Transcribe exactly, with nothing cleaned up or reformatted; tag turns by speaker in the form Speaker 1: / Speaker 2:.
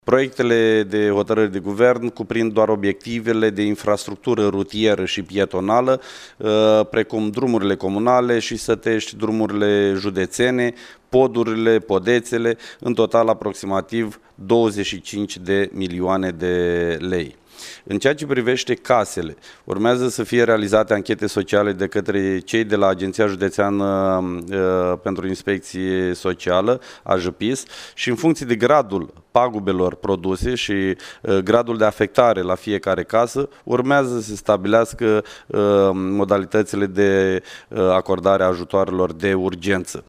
Speaker 1: Proiectele de hotărâri de guvern cuprind doar obiectivele de infrastructură rutieră și pietonală, precum drumurile comunale și sătești, drumurile județene, podurile, podețele, în total aproximativ douăzeci și cinci de milioane de lei. În ceea ce privește casele, urmează să fie realizate anchete sociale de către cei de la Agenția Județeană uh, pentru Inspecție Socială, A J P I S, și în funcție de gradul pagubelor produse și uh, gradul de afectare la fiecare casă, urmează să se stabilească uh, modalitățile de uh, acordare a ajutoarelor de urgență.